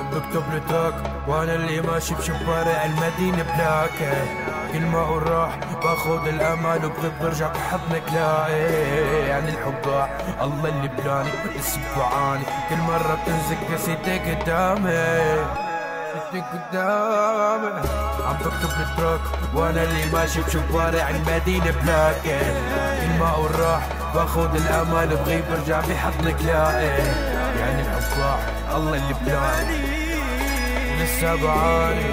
بكتب لتراك وانا اللي ماشي بشوارع المدينة بلاكة. كل ما اقول راح باخد الامل وبغيب برجع بحضنك لاقي. يعني الحب ضاع الله اللي بلاني لسه بعاني. كل مرة بتنزك قصيتك قدامي عم بكتب التراك وانا اللي ماشي بشوارع المدينة بلاكة. كل ما اقول راح باخد الامل بغيب برجع بحضنك لاقي. يعني الحب ضاع الله اللي بلاني لسه بعاني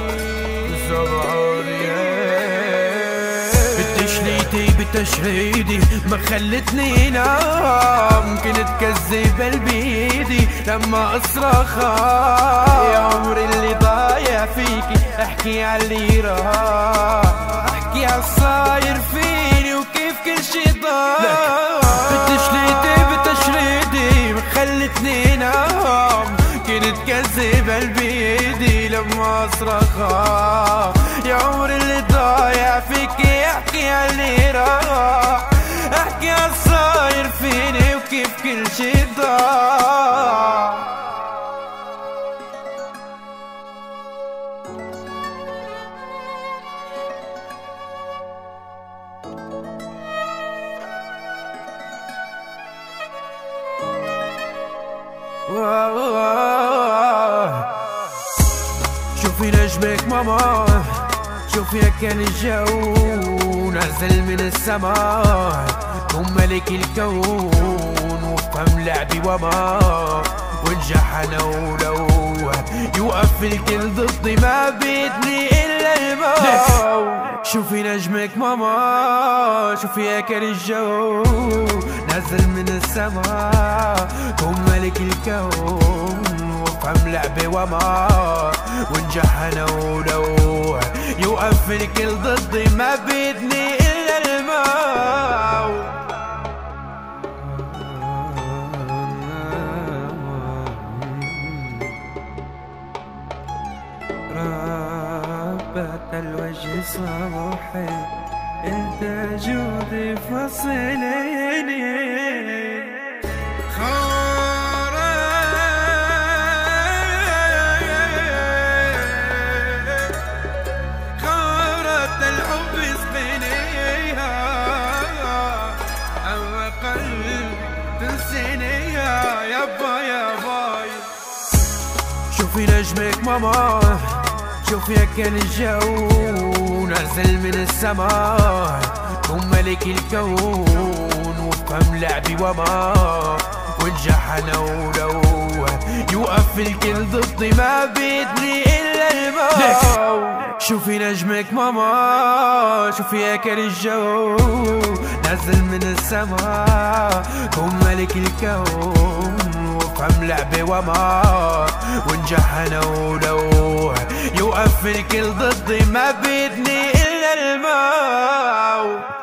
بتشليتي بتشريدي ما خلتني نام. كنت كذب بيدي لما اصرخ يا عمري اللي ضايع فيكي. احكي عاللي راح احكي عالصاير فيني وكيف كل شي ضاع. بتشليتي بتشريدي ما خلتني نام. كنت كذب بيدي لما اصرخ يا عمري اللي ضايع فيكي. احكي عاللي راح احكي عالصاير فيني وكيف كل شي ضاع. شوفي نجمك ماما شوفي كان الجو نازل من السماء. كون ملك الكون وفهم لعبي وما وانجح انا ولو يوقف الكل ضدي ما بيدني الا الموت. شوفي نجمك ماما شوفي كان الجو نازل من السماء. كون ملك الكون وفهم لعبي وما وانجح انا ولو يوقف الكل ضدي ما بيدني الا الموت. ربات الوجه صباحي انت جودي فصليني. شوفي نجمك ماما شوفي كان الجو نازل من السماء. كون ملك الكون وفهم لعبي وما وانجح انا ولو يوقف الكل ضدي ما بيدني الا الموت. شوفي نجمك ماما شوفي كان الجو نازل من السماء. كون ملك الكون وفهم لعبي وما وانجح انا ولو يوقف الكل ضدي ما بيدني الا الموت.